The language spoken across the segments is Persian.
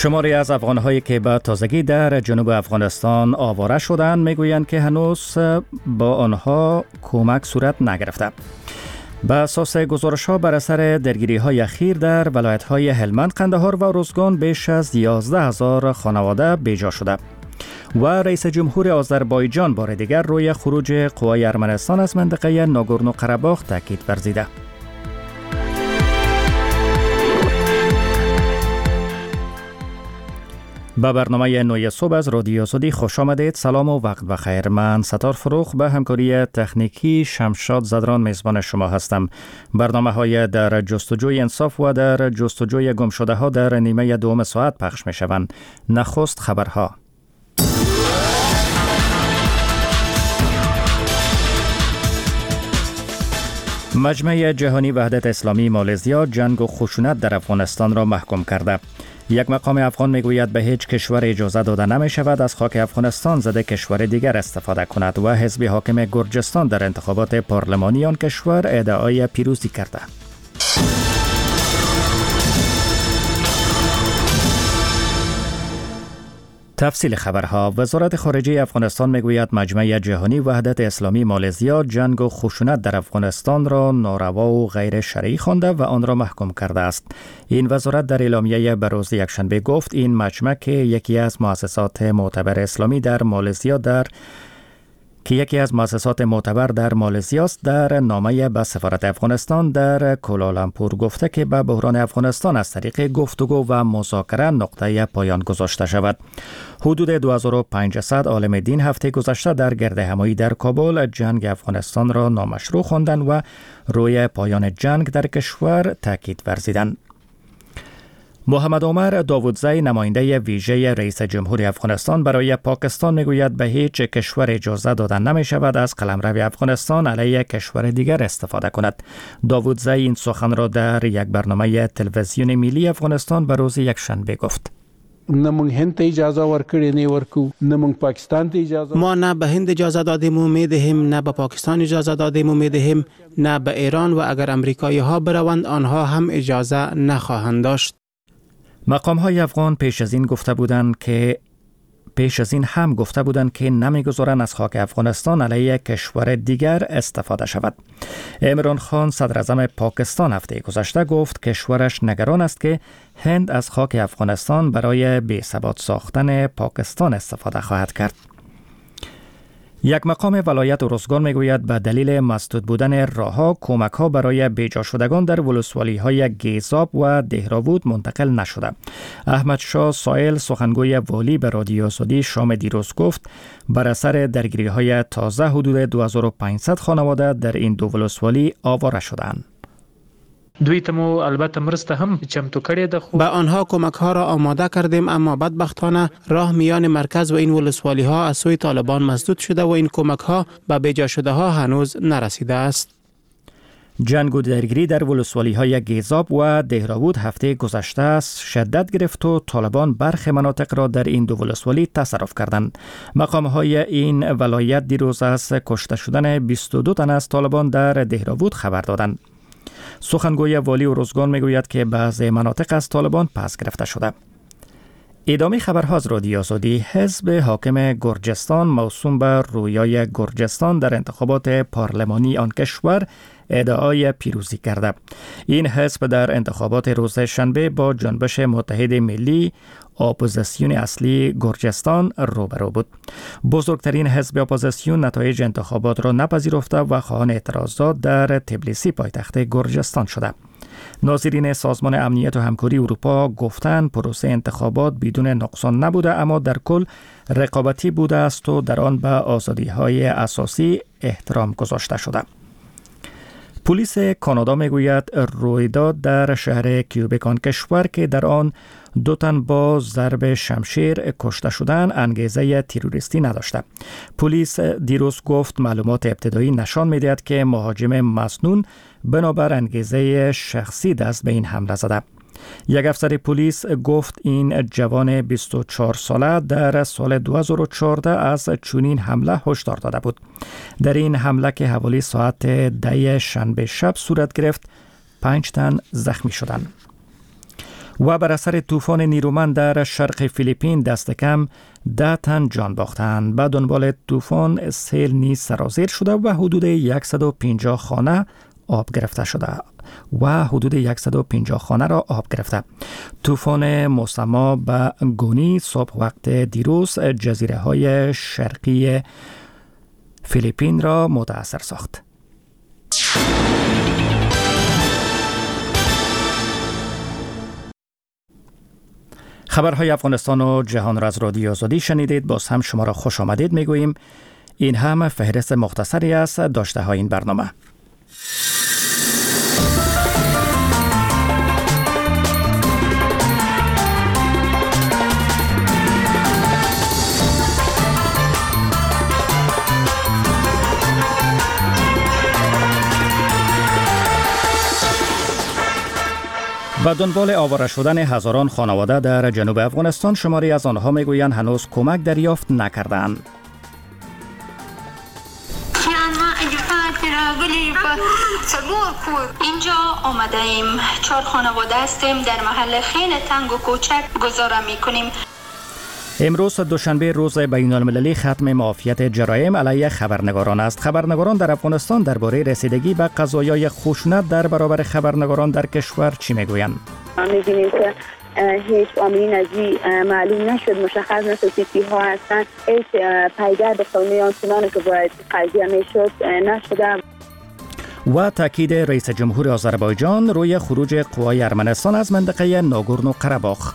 شماری از افغان‌هایی که به تازگی در جنوب افغانستان آواره شدند میگویند که هنوز با آنها کمک صورت نگرفته. به اساس گزارش‌ها بر اثر درگیری‌های اخیر در ولایت‌های هلمند، قندهار و ارزگان بیش از 11,000 خانواده بیجا شده. و رئیس جمهور آذربایجان بار دیگر روی خروج قوای ارمنستان از منطقه ناگورنو قره‌باغ تاکید ورزیده. به برنامه نوی صبح از رادیو آزادی خوش آمدید. سلام و وقت بخیر. من ستار فروخ به همکاری تکنیکی شمشاد زدران میزبان شما هستم. برنامه های در جستجوی انصاف و در جستجوی گم شده ها در نیمه دوم ساعت پخش می شوند. نخست خبرها. مجمع جهانی وحدت اسلامی مالزیا جنگ و خشونت در افغانستان را محکوم کرده. یک مقام افغان میگوید به هیچ کشور اجازه داده نمی شود از خاک افغانستان ضد کشور دیگر استفاده کند و حزب حاکم گرجستان در انتخابات پارلمانی آن کشور ادعای پیروزی کرده. تفصیل خبرها. وزارت خارجه افغانستان میگوید مجمع جهانی وحدت اسلامی مالزیا جنگ و خشونت در افغانستان را ناروا و غیر شرعی خوانده و آن را محکوم کرده است. این وزارت در اعلامیه به روز یکشنبه گفت این مجمع که یکی از مؤسسات معتبر اسلامی در مالزیا در مالزیا است، در نامه به سفارت افغانستان در کوالالامپور گفته که به بحران افغانستان از طریق گفتگو و مذاکره نقطه پایان گذاشته شود. حدود 2500 عالم دین هفته گذشته در گردهمایی در کابل جنگ افغانستان را نامشروع خواندند و روی پایان جنگ در کشور تاکید ورزیدند. محمد عمر داودزی نماینده ویژه رئیس جمهور افغانستان برای پاکستان میگوید به هیچ کشور اجازه داده نمی شود از قلمرو افغانستان علیه کشور دیگر استفاده کند. داودزی این سخن را در یک برنامه تلویزیون ملی افغانستان به روز یکشنبه گفت. ما نه به هند اجازه دادیم و میدهیم، نه به پاکستان اجازه دادیم و میدهیم، نه به ایران، و اگر امریکایی ها بروند آنها هم اجازه نخواهند داشت. مقام های افغان پیش از این هم گفته بودند که نمیگذارند از خاک افغانستان علیه کشور دیگر استفاده شود. عمران خان صدر اعظم پاکستان هفته گذشته گفت کشورش نگران است که هند از خاک افغانستان برای بی‌ثبات ساختن پاکستان استفاده خواهد کرد. یک مقام ولایت ارزگان میگوید به دلیل مسدود بودن راهها کمک‌ها برای بیجا شدگان در ولسوالی‌های گیزاب و دهراوود منتقل نشده. احمد شاه سائل سخنگوی والی به رادیو آزادی شام دیروز گفت بر اثر درگیری‌های تازه حدود 2500 خانواده در این دو ولسوالی آواره شدند. دوی ته مو البته مرسته هم چمتو کړې ده. به آنها کمک ها را آماده کردیم، اما بدبختانه راه میان مرکز و این ولسوالی ها از سوی طالبان مسدود شده و این کمک ها به بیجا شده ها هنوز نرسیده است. جنگ و درگیری در ولسوالی های گیزاب و دهراوود هفته گذشته شدت گرفت و طالبان برخی مناطق را در این دو ولسوالی تصرف کردند. مقام های این ولایت دیروز از کشته شدن 22 تن از طالبان در دهراوود خبر دادند. سخنگوی والی ارزگان میگوید که بعضی مناطق از طالبان پس گرفته شده. ادامه خبرها از رادیو آزادی. حزب حاکم گرجستان موسوم به رویای گرجستان در انتخابات پارلمانی آن کشور ادعای پیروزی کرده. این حزب در انتخابات روز شنبه با جنبش متحد ملی اپوزیسیون اصلی گرجستان روبرو بود. بزرگترین حزب اپوزیسیون نتایج انتخابات را نپذیرفته و خواهان اعتراضات در تبلیسی پایتخت گرجستان شده. ناظرین سازمان امنیت و همکاری اروپا گفتند پروسه انتخابات بدون نقصان نبوده، اما در کل رقابتی بوده است و در آن به آزادی‌های اساسی احترام گذاشته شده. پلیس کانادا میگوید رویداد در شهر کیوبک آن کشور که در آن 2 تن با ضرب شمشیر کشته شدند انگیزه تروریستی نداشته. پلیس دیروز گفت معلومات ابتدایی نشان می‌دهد که مهاجم مسنون بنابر انگیزه شخصی دست به این حمله زده. یک افسر پلیس گفت این جوان 24 ساله در سال 2014 از چنین حمله هشدار داده بود. در این حمله که حوالی ساعت 10 شنبه شب صورت گرفت 5 تن زخمی شدند. و بر اثر طوفان نیرومند در شرق فیلیپین دست کم 10 تن جان باختند. به دنبال طوفان سیل نیز سرازیر شده و حدود 150 خانه آب گرفته شده را آب گرفته. طوفان موسما به گونی صبح وقت دیروز جزیره های شرقی فیلیپین را متاثر ساخت. خبرهای افغانستان و جهان را از رادیو آزادی شنیدید. باز هم شما را خوش آمدید میگوییم. این هم فهرست مختصری است داشته های این برنامه. به دنبال آواره شدن هزاران خانواده در جنوب افغانستان، شماری از آنها میگویند هنوز کمک دریافت نکردند. اینجا آمده ایم. 4 خانواده هستیم. در محل خیلی تنگ و کوچک گذاره میکنیم. امروز دوشنبه روز بین المللی ختم معافیت جرایم علیه خبرنگاران است. خبرنگاران در افغانستان درباره رسیدگی به قضایای خشونت در برابر خبرنگاران در کشور چی میگویند؟ می‌بینیم که هیچ عاملی نزدی معلوم نشد، مشخص نشد کی ها هستند. هیچ پیگر به قانونی آنچنانی که باید قضیه میشد نشده. و تاکید رئیس جمهور آذربایجان روی خروج قوای ارمنستان از منطقه ناگورنو قره‌باخ.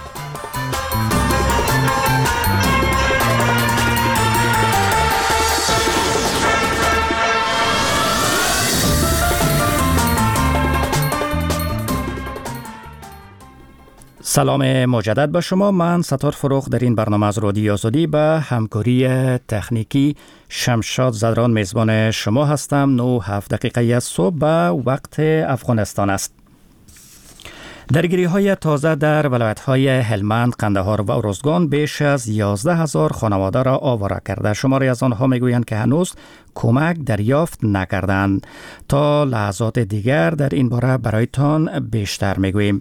سلام مجدد به شما. من ستار فروغ در این برنامه از رادیو آزادی به همکاری تکنیکی شمشاد زدران میزبان شما هستم. 9:07 از صبح به وقت افغانستان است. درگیری‌های تازه در ولایت‌های هلمند، قندهار و ارزگان بیش از 11,000 خانواده را آواره کرده. شماری از آنها میگویند که هنوز کمک دریافت نکردند. تا لحظات دیگر در این باره برایتان بیشتر میگوییم.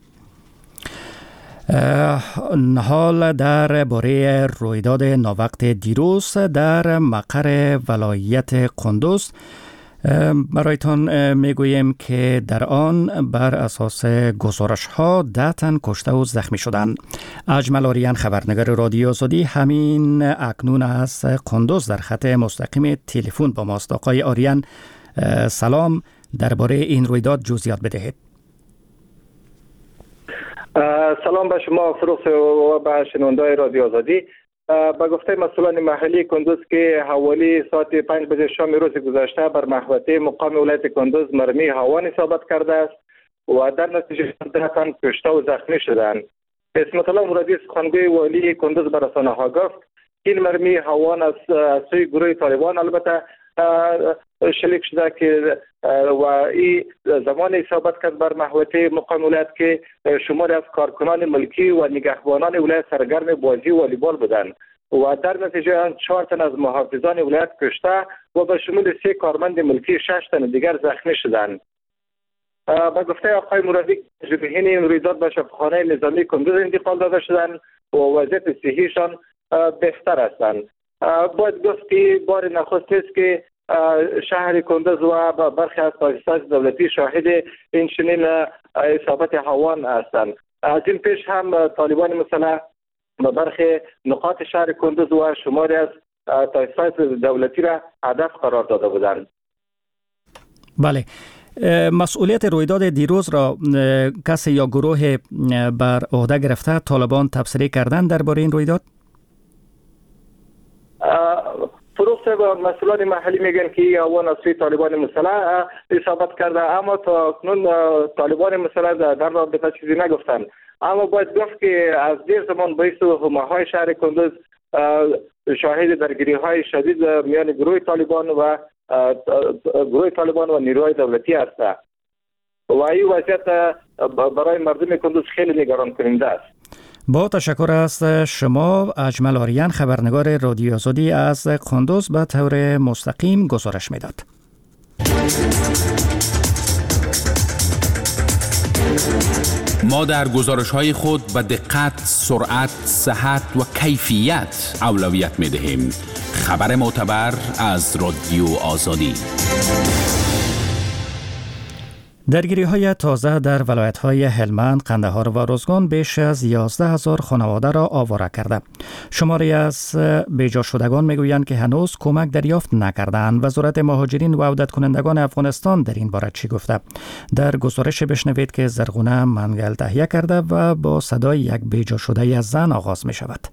حال در باره رویداد ناوقت دیروز در مقر ولایت قندوز برایتان میگوییم که در آن بر اساس گزارش ها 10 تن کشته و زخمی شدند. اجمل آریان خبرنگار رادیو آزادی همین اکنون از قندوز در خط مستقیم تلفن با ماست. آقای آریان سلام، درباره این رویداد جزئیات بدهید. سلام به شما فروغ و به شنونده‌های رادیو آزادی. به گفته مسئولان محلی کندوز که حوالی ساعت 5 بجه شام روز گذشته بر محوطه مقام ولایت کندوز مرمی هاوان اصابت کرده است و در نتیجه 10 تن کشته و زخمی شدند. اسمت الله مرادی سخنگوی والی کندوز به رسانه‌ها گفت این مرمی هاوان از سوی گروه طالبان البته شلیک شده که و این زمان اصابت کرد بر محوطه مقام ولایت که شماری از کارکنان ملکی و نگهبانان ولایت سرگرم بازی والیبال بودند و در نتیجه 4 تن از محافظان ولایت کشته و به شمول 3 کارمند ملکی 6 تن دیگر زخمی شدند. به گفته آقای مرادی جبهین این رویداد به شفاخانه نظامی کندوز انتقال داده شدند و وضعیت صحیشان بهتر هستند. باید گفت که بار نخست است که شهر کندوز و برخی از تاسیسات دولتی شاهد این چنین اصابت هاوان هستند. از این پیش هم طالبان مسلح به برخی نقاط شهر کندوز و شماری از تاسیسات دولتی را هدف قرار داده بودند. بله، مسئولیت رویداد دیروز را کسی یا گروه بر عهده گرفته طالبان تبصره کردند درباره این رویداد؟ فروغ صاحب، مسئولان محلی میگن که هاوان از سوی طالبان مسلح اصابت کرده، اما تا اکنون طالبان مسلح در رابطه چیزی نگفتند. اما باید گفت که از دیر زمان باعث همه‌های شهر کندوز شاهد درگیری‌های شدید میان گروه طالبان و نیروهای دولتی است و این وضعیت برای مردم کندوز خیلی نگران کننده است. با تشکر از شما. اجمل آریان خبرنگار رادیو آزادی از قندوز به طور مستقیم گزارش میداد. ما در گزارش‌های خود به دقت، سرعت، صحت و کیفیت اولویت می‌دهیم. خبر معتبر از رادیو آزادی. درگیری‌های تازه در ولایت‌های هلمند، قندهار و روزگان بیش از 11,000 خانواده را آواره کرده. شماری از بیجا شدگان میگویند که هنوز کمک دریافت نکردند. وزارت مهاجرین و عودت کنندگان افغانستان در این باره چی گفته؟ در گزارش بشنوید که زرغونه منگل تهیه کرده و با صدای یک بیجا شده از زن آغاز می شود.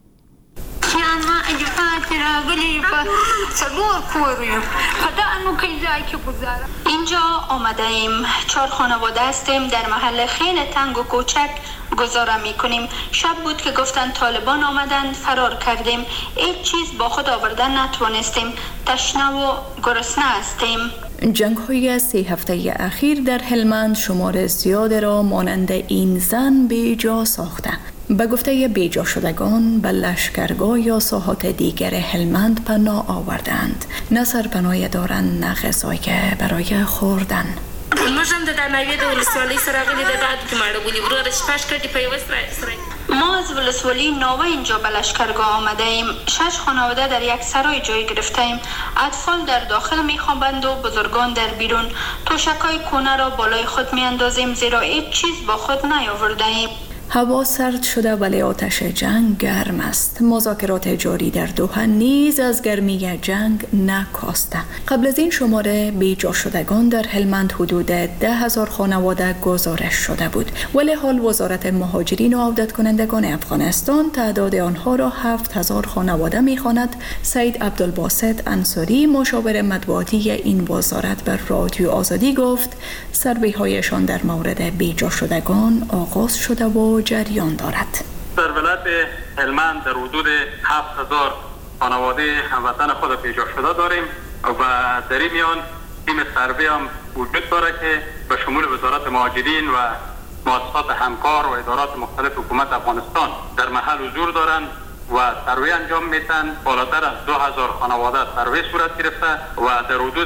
اینجا آمده ایم، 4 خانواده هستیم، در محل خیلی تنگ و کوچک گذاره می کنیم. شب بود که گفتن طالبان آمدن، فرار کردیم، هیچ چیز با خود آوردن نتوانستیم، تشنه و گرسنه هستیم. جنگ های 3 هفته اخیر در هلمند شمار زیاد را مانند این زن بیجا ساخته. به گفته بیجا شدگان به لشکرگاه یا ساحات دیگر هلمند پناه آوردند. نه سرپناه دارند نه غذایی برای خوردن. ما از ولسوالی ناوه اینجا به لشکرگاه آمده ایم. 6 خانواده در یک سرای جای گرفته ایم. اطفال در داخل میخوابند و بزرگان در بیرون. توشکای کونه را بالای خود میاندازیم زیرا هیچ چیز با خود نیاورده ایم. هوا سرد شده ولی آتش جنگ گرم است. مذاکرات جاری در دوحه نیز از گرمی جنگ نکاسته. قبل از این شماره بیجا شدگان در هلمند حدود 10,000 خانواده گزارش شده بود، ولی حال وزارت مهاجرین و عودت کنندگان افغانستان تعداد آنها را 7,000 خانواده می‌خواند. سید عبدالباسط انصاری مشاور مطبوعاتی این وزارت بر رادیو آزادی گفت سروی‌هایشان در مورد بیجا شدگان آغاز شده و جریان دارد. در ولایت هلمند در حدود 7,000 خانواده هموطن خود بیجا شده داریم و در این میان تیم سروی هم وجود داره که به شمول وزارت مهاجرین و مؤسسات همکار و ادارات مختلف حکومت افغانستان در محل حضور دارند و سروی انجام میتن. بالاتر از 2,000 خانواده سروی صورت گرفته و در حدود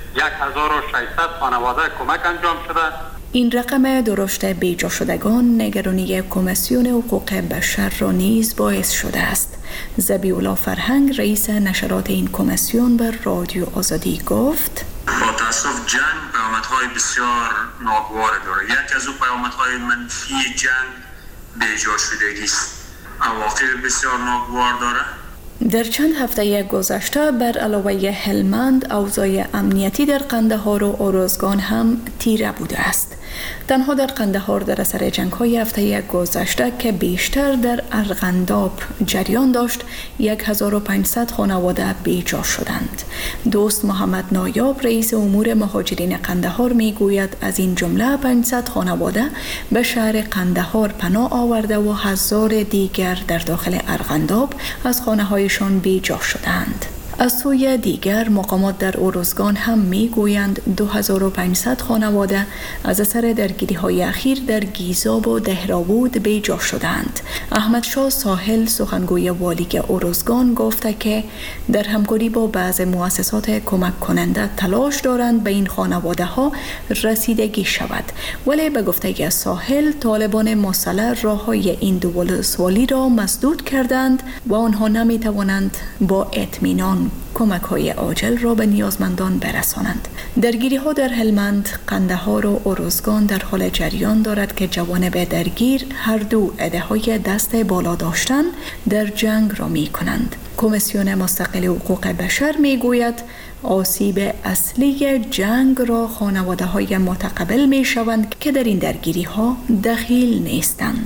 1,600 خانواده کمک انجام شده. این رقم درشت بیجا شدگان نگرانی کمیسیون حقوق بشر را نیز باعث شده است. ذبیح الله فرهنگ رئیس نشرات این کمیسیون بر رادیو آزادی گفت با تاسف جنگ پیامدهای بسیار ناگوار دارد. یکی از او پیامدهای منفی جنگ بیجا شدگی است. عواقب بسیار ناگوار دارد. در چند هفته گذشته بر علاوه هلمند اوضاع امنیتی در قندهار و اروزگان هم تیره بوده است. تنها در قندهار در اثر جنگ‌های هفته گذشته که بیشتر در ارغنداب جریان داشت 1500 خانواده بیجا شدند. دوست محمد نایاب رئیس امور مهاجرین قندهار میگوید از این جمله 500 خانواده به شهر قندهار پناه آورده و 1000 دیگر در داخل ارغنداب از خانه‌هایشان بیجا شدند. از سوی دیگر مقامات در اروزگان هم میگویند 2500 خانواده از اثر درگیری‌های اخیر در گیزاب و دهراوود بیجا شدند. احمد شاه ساحل سخنگوی والی اروزگان گفته که در همکاری با بعض مؤسسات کمک کننده تلاش دارند به این خانواده ها رسیدگی شود، ولی به گفته ساحل طالبان مسلح راههای این دو ولسوالی را مسدود کردند و آنها نمیتوانند با اطمینان کمک های عاجل را به نیازمندان برسانند. درگیری ها در هلمند، قندهار و اروزگان در حال جریان دارد که جوانب درگیر هر دو عده های دست بالا داشتن در جنگ را می کنند. کمیسیون مستقل حقوق بشر می گوید آسیب اصلی جنگ را خانواده های متقبل می شوند که در این درگیری ها دخیل نیستند.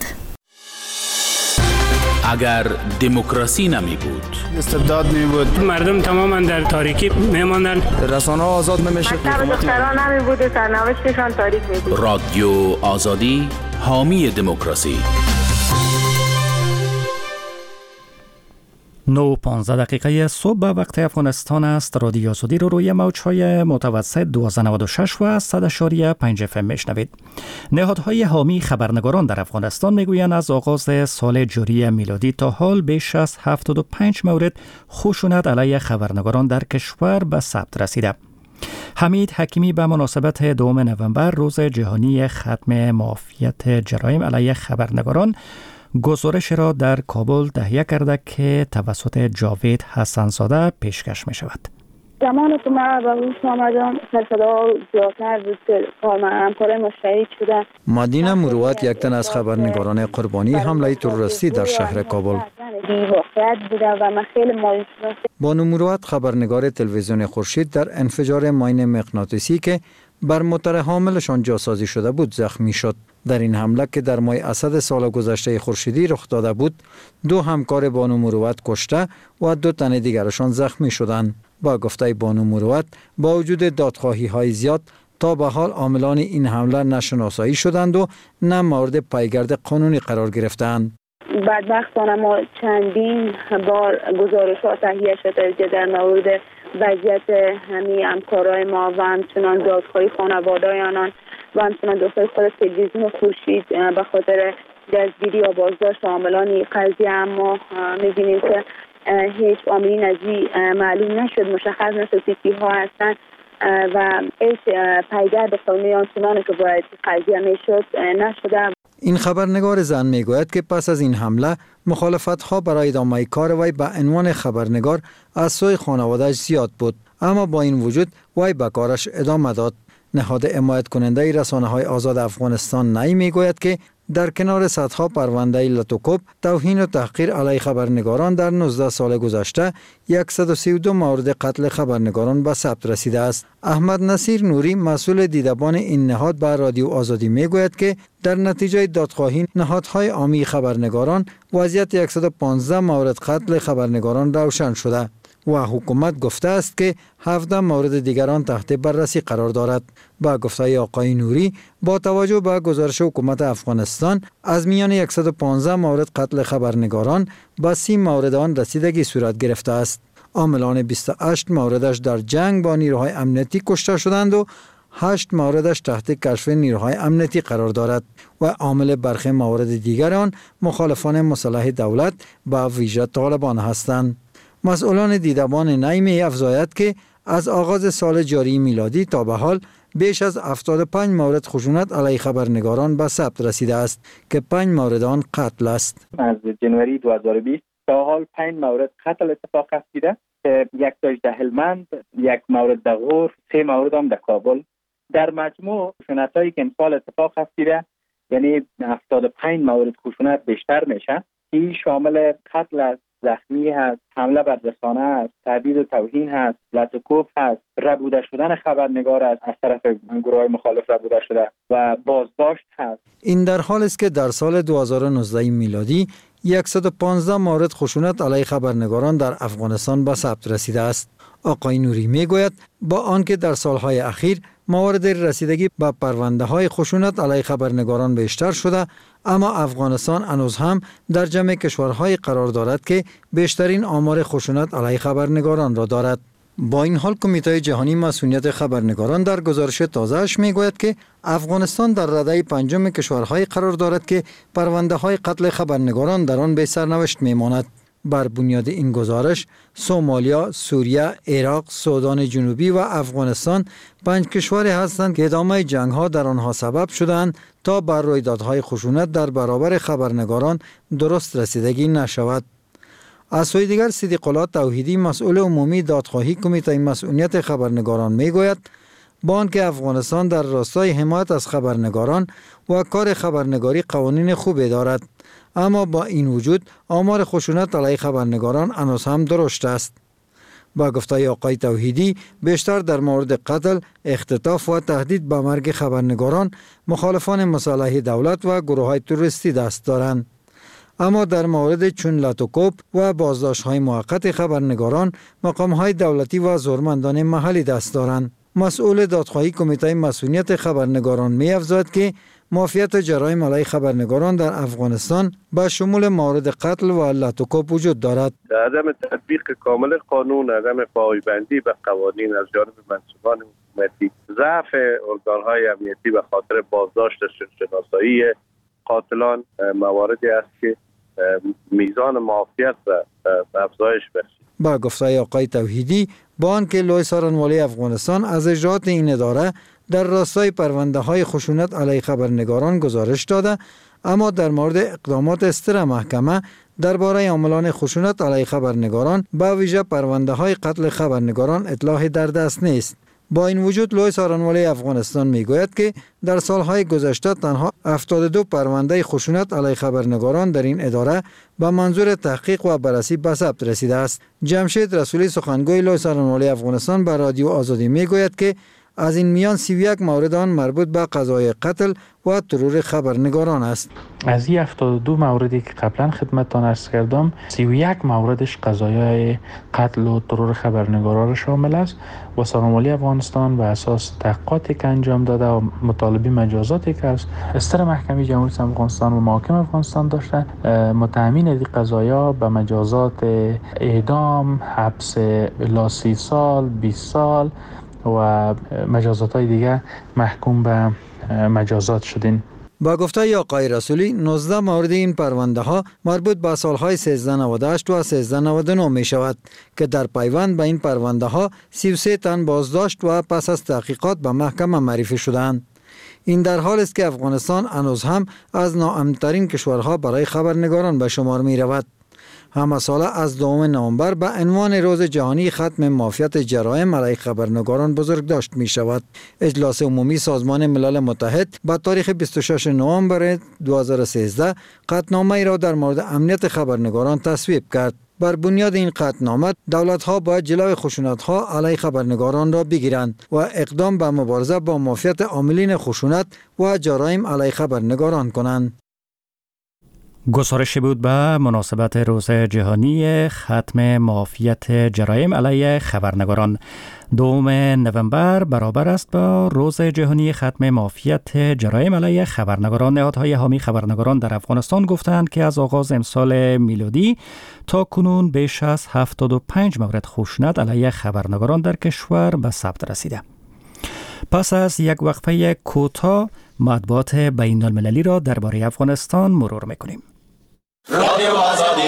اگر دموکراسی نمی بود، استبداد می بود، مردم تماما در تاریکی می ماندند، رسانه ها آزاد نمی شد، دختران نمی بود، سرنوشتشان تاریک می بود. رادیو آزادی حامی دموکراسی. 9:15 صبح به وقت افغانستان است. رادیو آزادی رو روی موج‌های متوسط 1296 و 100.5 FM میشنوید. نهادهای حامی خبرنگاران در افغانستان میگویند از آغاز سال جاری میلادی تا حال بیش از 75 مورد خشونت علیه خبرنگاران در کشور به ثبت رسیده. حمید حکیمی به مناسبت 2 نوامبر روز جهانی ختم معافیت جرایم علیه خبرنگاران گزارش را در کابل تهیه کرده که توسط جاوید حسن‌زاده پیشکش می شود. زمان که ما به روش آمدم سرصدا زیادتر بود که همکار ما شهید شده. مدینه مروت یک تن از خبرنگاران قربانی حمله تروریستی در شهر کابل. بانو مروت خبرنگار تلویزیون خورشید در انفجار ماین مغناطیسی که بر موتر حاملشان جاسازی شده بود زخمی شد. در این حمله که در ماه اسد سال گذشته خورشیدی رخ داده بود، 2 همکار بانو مروت کشته و 2 تن دیگرشان زخمی شدند. با گفته بانو مروت با وجود دادخواهی های زیاد تا به حال عاملان این حمله نشناسایی شدند و نه مورد پیگرد قانونی قرار گرفتند. بدبختانه ما چندین بار گزارشات تهیه شده در مورد وضعیت همین همکارای ما و همچنان دادخواهی خانواده آنان و همچنان دادخواهی خود تلویزیون خورشید به خاطر دستگیری یا بازداشت عاملان قضیه، اما می‌بینیم که هیچ عاملی نزدیک معلوم نشد، مشخص نشد کیها هستند و هیچ پیگرد قانونی آنچنانی که باید قضیه میشد نشده. این خبرنگار زن میگوید که پس از این حمله مخالفت‌ها برای ادامه کار وی به عنوان خبرنگار از سوی خانواده‌اش زیاد بود، اما با این وجود وی به کارش ادامه داد. نهاد حمایت کننده رسانه‌های آزاد افغانستان نی میگوید که در کنار صدها پرونده لاتوکوب، توهین و تحقیر علیه خبرنگاران در 19 سال گذشته 132 مورد قتل خبرنگاران به ثبت رسیده است. احمد نصیر نوری مسئول دیدبان این نهاد به رادیو آزادی میگوید که در نتیجه دادخواهی نهادهای عامی خبرنگاران وضعیت 115 مورد قتل خبرنگاران روشن شده و حکومت گفته است که 17 مورد دیگران تحت بررسی قرار دارد. با گفته آقای نوری با توجه به گزارش حکومت افغانستان از میان 115 مورد قتل خبرنگاران به 30 مورد آن رسیدگی صورت گرفته است. عاملان 28 موردش در جنگ با نیروهای امنیتی کشته شدند و 8 موردش تحت کشف نیروهای امنیتی قرار دارد و عامل برخی موارد دیگر آن مخالفان مسلح دولت به ویژه طالبان هستند. مسئولان دیدبان نی می افزاید که از آغاز سال جاری میلادی تا به حال بیش از 75 مورد خشونت علیه خبرنگاران به ثبت رسیده است که 5 مورد آن قتل است. از جنوری 2020 تا حال 5 مورد قتل اتفاق افتاده که 1 تاش در هلمند، 1 مورد در غور، 3 مورد هم در کابل. در مجموع خشونت‌هایی که امسال اتفاق افتاده یعنی 75 مورد خشونت بیشتر میشه. این شامل قتل است، زخمی هست، حمله بر رسانه است، تهدید و توهین هست، لطوکوب هست، ربوده شدن خبرنگار است از طرف گروه‌های مخالف ربوده شده و بازداشت هست. این در حالی است که در سال 2019 میلادی 115 مورد خشونت علیه خبرنگاران در افغانستان به ثبت رسیده است. آقای نوری میگوید با آنکه در سالهای اخیر موارد رسیدگی به پرونده‌های خشونت علیه خبرنگاران بیشتر شده، اما افغانستان هنوز هم در جمع کشورهای قرار دارد که بیشترین آمار خشونت علیه خبرنگاران را دارد. با این حال کمیته جهانی مسئولیت خبرنگاران در گزارش تازه‌اش میگوید که افغانستان در رده 5 کشورهای قرار دارد که پرونده‌های قتل خبرنگاران در آن به سرنوشت میماند. بر بنیاد این گزارش سومالیا، سوریه، عراق، سودان جنوبی و افغانستان 5 کشوری هستند که ادامه جنگ‌ها در آنها سبب شدند تا بر رویدادهای خشونت در برابر خبرنگاران درست رسیدگی نشود. از سوی دیگر صدیق الله توحیدی مسئول عمومی دادخواهی کمیته مسئولیت خبرنگاران میگوید با آنکه افغانستان در راستای حمایت از خبرنگاران و کار خبرنگاری قوانین خوبی دارد، اما با این وجود آمار خشونت علیه خبرنگاران هنوز هم درشت است. با گفته آقای توحیدی بیشتر در مورد قتل، اختطاف و تهدید به مرگ خبرنگاران مخالفان مسلح دولت و گروه‌های تروریستی دست دارند. اما در مورد چون لاتوکوب و بازداشت‌های موقت خبرنگاران مقام‌های دولتی و زورمندان محلی دست دارند. مسئول دادخواهی کمیته مسئولیت خبرنگاران می‌افزاید که معافیت جرایم علیه خبرنگاران در افغانستان با شمول مورد قتل و لاتوکوب وجود دارد. عدم تطبیق کامل قانون، عدم پایبندی به قوانین از جانب منصبان حکومتی، ضعف ارگان‌های امنیتی به خاطر بازداشت شناسایی قاتلان مواردی است که میزان معافیت را افزایش بخشید. با گفته آقای توحیدی با آنکه لوی سارنوالی افغانستان از اجرات این اداره در راستای پرونده های خشونت علیه خبرنگاران گزارش داده، اما در مورد اقدامات استر محکمه درباره عاملان خشونت علیه خبرنگاران به ویژه پرونده های قتل خبرنگاران اطلاعی در دست نیست. با این وجود لوی سارنوالی افغانستان میگوید که در سالهای گذشته تنها 72 پرونده خشونت علیه خبرنگاران در این اداره به منظور تحقیق و بررسی به ثبت رسیده است. جمشید رسولی سخنگوی لوی سارنوالی افغانستان به رادیو آزادی میگوید که از این میان 31 مورد آن مربوط به قضای قتل و ترور خبرنگاران است. از این 72 موردی که قبلا خدمتتان عرض کردم، 31 موردش قضایای قتل و ترور خبرنگاران شامل است و سارنوالی افغانستان به اساس تحقیقاتی که انجام داده و مطالبه مجازاتی که از استر محکمه جمهوری اسلامی افغانستان و محاکم افغانستان داشته، متهمین این قضایا به مجازات اعدام، حبس الی 30 سال، 20 سال و مجازات های دیگه محکوم به مجازات شدین. با گفته آقای رسولی 19 مورد این پرونده ها مربوط به سالهای 1398 و 1399 می شود که در پیوند به این پرونده ها 33 تن بازداشت و پس از تحقیقات به محکمه معرفی شدند. این در حال است که افغانستان هنوز هم از ناامن‌ترین کشورها برای خبرنگاران به شمار می رود. همه ساله از 2 نوامبر به عنوان روز جهانی ختم مافیات جرایم علیه خبرنگاران بزرگداشت می شود. اجلاس عمومی سازمان ملل متحد با تاریخ 26 نوامبر 2013 قطعنامه را در مورد امنیت خبرنگاران تصویب کرد. بر بنیاد این قطعنامه دولت‌ها باید جلوی خشونت‌ها علیه خبرنگاران را بگیرند و اقدام به مبارزه با مافیات عاملین خشونت و جرایم علیه خبرنگاران کنند. گزارشی بود به مناسبت روز جهانی ختم مافیات جرایم علیه خبرنگاران. 2 نوامبر برابر است با روز جهانی ختم مافیات جرایم علیه خبرنگاران. نهادهای حامی خبرنگاران در افغانستان گفتند که از آغاز امسال میلادی تا کنون بیش از 75 مورد خشونت علیه خبرنگاران در کشور به ثبت رسیده. پس از یک وقفه کوتاه مطبوعات بین المللی را درباره افغانستان مرور می‌کنیم. رادیو آزادی.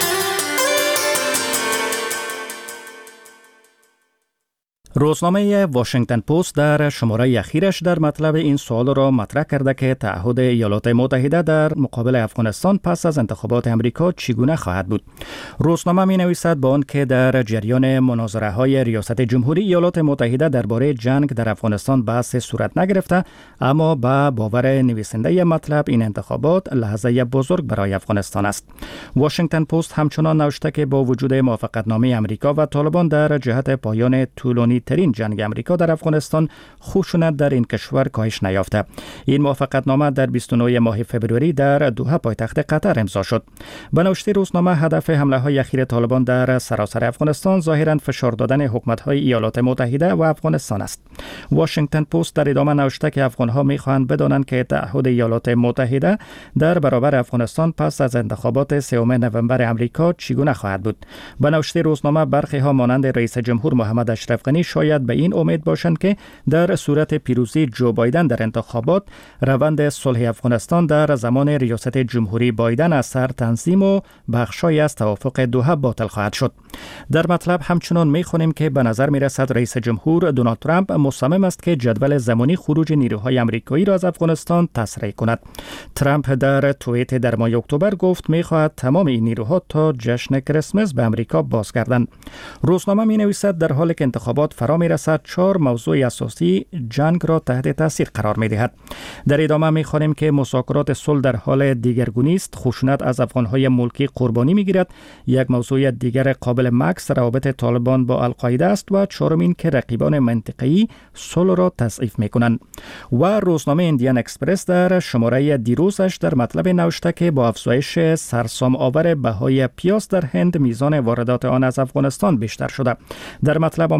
روزنامه واشنگتن پست در شماره اخیرش در مطلب این سوال را مطرح کرده که تعهد ایالات متحده در مقابل افغانستان پس از انتخابات امریکا چگونه خواهد بود. روزنامه می نویسد با آنکه در جریان مناظره های ریاست جمهوری ایالات متحده درباره جنگ در افغانستان بحث صورت نگرفته، اما با باور نویسنده مطلب این انتخابات لحظه بزرگ برای افغانستان است. واشنگتن پست همچنان نوشته که با وجود موافقتنامه امریکا و طالبان در جهت پایان طولانی ترین جنگ امریکا در افغانستان، خشونت در این کشور کاهش نیافته. این موافقتنامه در 29 ماه فوریه در دوحه پایتخت قطر امضا شد. به نوشته روزنامه هدف حمله های اخیر طالبان در سراسر افغانستان ظاهراً فشار دادن حکومت های ایالات متحده و افغانستان است. واشنگتن پست در ادامه نوشته که افغانها می‌خواهند بدانند که تعهد ایالات متحده در برابر افغانستان پس از انتخابات 3 نوامبر امریکا چگونه خواهد بود. به نوشته روزنامه برخی ها مانند رئیس جمهور محمد اشرف غنی شاید به این امید باشند که در صورت پیروزی جو بایدن در انتخابات، روند صلح افغانستان در زمان ریاست جمهوری بایدن از سر تنظیم و بخشای از توافق دوحه باطل خواهد شد. در مطلب همچنان می‌خوانیم که به نظر می‌رسد رئیس جمهور دونالد ترامپ مصمم است که جدول زمانی خروج نیروهای آمریکایی را از افغانستان تسریع کند. ترامپ در توییت در ماه اکتبر گفت می‌خواهد تمام این نیروها تا جشن کریسمس به آمریکا بازگردند. روزنامه می‌نویسد در حالی که انتخابات فرا می‌رسد 4 موضوع اساسی جنگ را تحت تاثیر قرار می‌دهد. در ادامه می‌خوانیم که مذاکرات صلح در حال دیگرگونی است، خشونت از افغان‌های ملکی قربانی می‌گیرد. یک موضوع دیگر قابل مکث روابط طالبان با القاعده است و چهارمین که رقیبان منطقه‌ای صلح را تضعیف می‌کنند. و روزنامه ایندیان اکسپرس در شماره دیروزش در مطلب نوشته که با افزایش سرسام آور بهای پیاز در هند میزان واردات آن از افغانستان بیشتر شده. در مطلب آمده که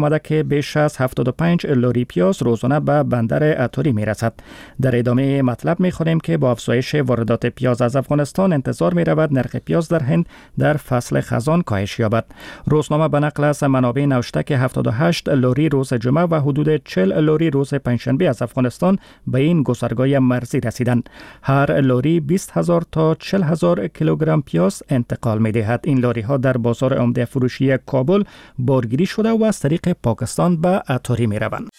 بیش از 75 لاری پیاز روزانه به بندر اتاری می رسد. در ادامه مطلب می خوریم که با افزایش واردات پیاز از افغانستان انتظار می رود نرخ پیاز در هند در فصل خزان کاهش یابد. روزنامه به نقل از منابع نوشته که 78 لاری روز جمعه و حدود 40 لاری روز پنجشنبه از افغانستان به این گذرگاه مرزی رسیدند. هر لاری 20,000 تا 40,000 کیلوگرم پیاز انتقال می دهد. این لاری ها در بازار عمده فروشی کابل بارگیری شده و از طریق پاکستان به اتاری می روند.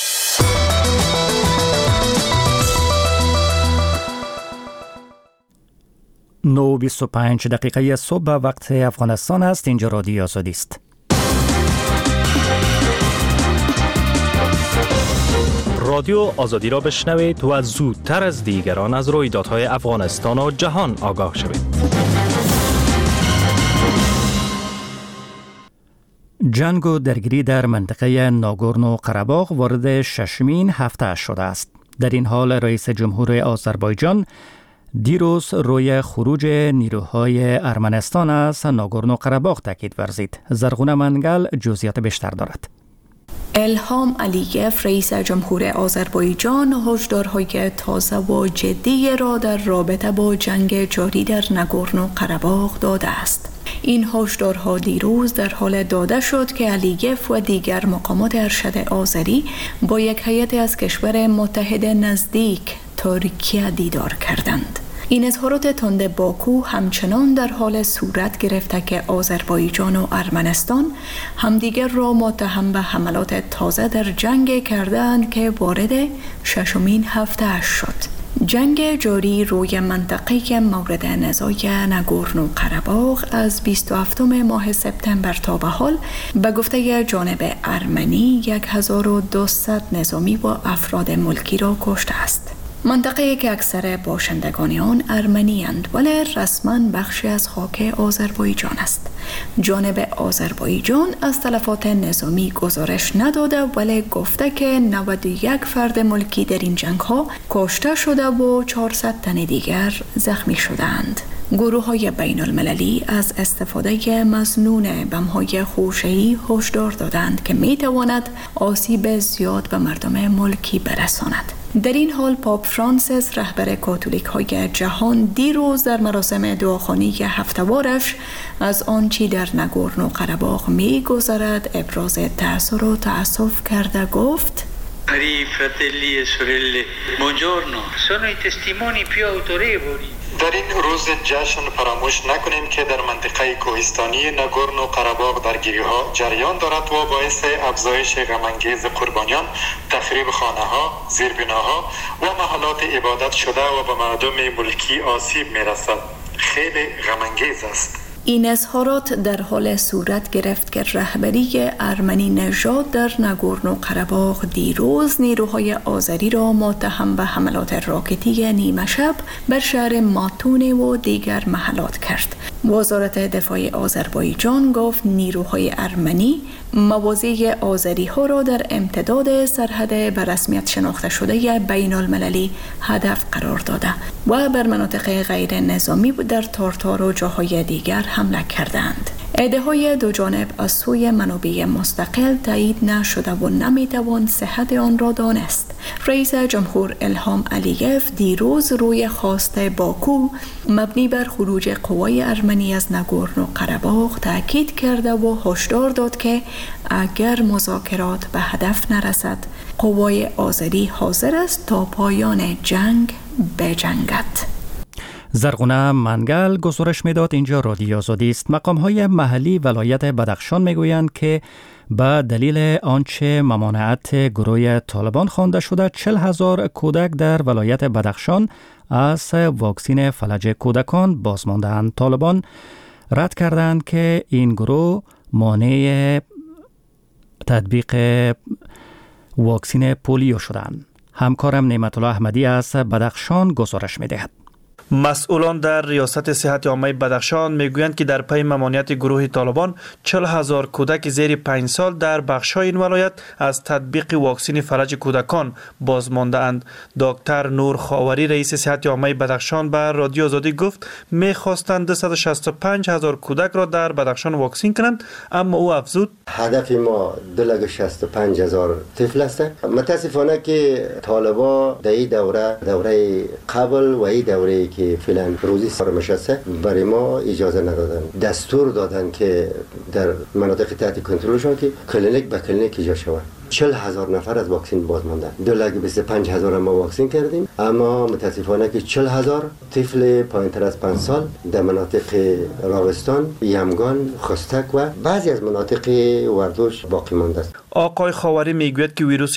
9:25 دقیقه صبح وقت افغانستان است. اینجا رادیو آزادی است. رادیو آزادی را بشنوید و زودتر از دیگران از رویدادهای افغانستان و جهان آگاه شوید. جنگ و درگیری در منطقه ناگورنو قره‌باغ وارد ششمین هفته شده است. در این حال رئیس جمهور آذربایجان دیروز روی خروج نیروهای ارمنستان از ناگورنو قره‌باغ تاکید ورزید. زرغونه منگل جزئیات بیشتر دارد. الهام علییف رئیس جمهور آذربایجان هشدارهای تازه و جدی را در رابطه با جنگ جاری در ناگورنو قره‌باغ داده است. این هشدارها دیروز در حال داده شد که علییف و دیگر مقامات ارشد آذری با یک هیئت از کشور متحد نزدیک ترکیه دیدار کردند. این اظهارات تند باکو همچنان در حال صورت گرفته که آذربایجان و ارمنستان همدیگر را متهم به حملات تازه در جنگ کردند که وارد ششمین هفته شد. جنگ جاری روی منطقه مورد نزاع ناگورنو قره‌باغ از 27 ماه سپتامبر تا به حال به گفته جانب ارمنی 1200 نظامی و افراد ملکی را کشته است. منطقه‌ای که اکثر باشندگان آن ارمنی اند ولی رسما بخشی از خاک آذربایجان است. جانب آذربایجان از تلفات نظامی گزارش نداده ولی گفته که 91 فرد ملکی در این جنگ‌ها کشته شده و 400 تن دیگر زخمی شدند. گروه‌های بین المللی از استفاده مظنون بم‌های خوشه‌ای هشدار دادند که می‌تواند آسیب زیاد به مردم ملکی برساند. در این حال پاپ فرانسیس رهبر کاتولیک‌های جهان دیروز در مراسم دعاخوانی هفته‌وارش از آنچه در ناگورنو قره‌باغ می‌گذرد ابراز تأثیر و تأسف کرده گفت: Cari fratelli e sorelle, buongiorno. Sono i testimoni più autorevoli. در این روز جشن فراموش نکنیم که در منطقه کوهستانی ناگورنو قره‌باغ درگیری‌ها جریان دارد و باعث افزایش غم‌انگیز قربانیان، تخریب خانه‌ها، زیربناها و محلات عبادت شده و به مردم ملکی آسیب می‌رسد. خیلی غم‌انگیز است. این اظهارات در حال صورت گرفت که رهبری ارمنی نژاد در ناگورنو قره‌باغ دیروز نیروهای آذری را متهم به حملات راکتی نیمه شب بر شهر ماتونه و دیگر محلات کرد. وزارت دفاع آذربایجان گفت نیروهای ارمنی مواضع آذری ها را در امتداد سرحد به رسمیت شناخته شده بین المللی هدف قرار داده و بر مناطق غیر نظامی در تارتار و جاهای دیگر حمله کردند. ادعاهای دو جانب از سوی منابع مستقل تایید نشده و نمیتوان صحت آن را دانست. رئیس جمهور الهام علییف دیروز روی خواست باکو مبنی بر خروج قوای ارمنی از ناگورنو قره‌باغ تاکید کرده و هشدار داد که اگر مذاکرات به هدف نرسد قوای آذری حاضر است تا پایان جنگ بجنگد. زرغونه منگل گزارش میداد. اینجا رادیو آزادی است. مقام‌های محلی ولایت بدخشان میگویند که به دلیل آنچه ممانعت گروه طالبان خوانده شده 40,000 کودک در ولایت بدخشان از واکسین فلج کودکان باز مانده‌اند. طالبان رد کردند که این گروه مانع تطبیق واکسین پولیو شدند. همکارم نعمت الله احمدی از بدخشان گزارش میدهد. مسئولان در ریاست صحت عامه بدخشان میگویند که در پی ممانعت گروه طالبان 40,000 کودک زیر 5 سال در بخش‌های این ولایت از تطبیق واکسن فلج کودکان باز مانده اند. دکتر نور خاوری رئیس صحت عامه بدخشان به رادیو آزادی گفت می‌خواستند 265,000 کودک را در بدخشان واکسن کنند، اما او افزود هدف ما 265,000 طفل است. متاسفانه که طالبا در این دوره قبل و این دوره که فعلا روزی سرمش است برای ما اجازه ندادن. دستور دادن که در مناطق تحت کنترلشان که کلینیک به کلینیک ایجاد شود. 40,000 نفر از واکسن باز ماندن. 225,000 ما واکسن کردیم، اما متاسفانه که 40,000 طفل پایین‌تر از 5 سال در مناطق راغستان، یمگان، خستک و بعضی از مناطق وردوش باقی مانده است. آقای خاوری میگوید که ویروس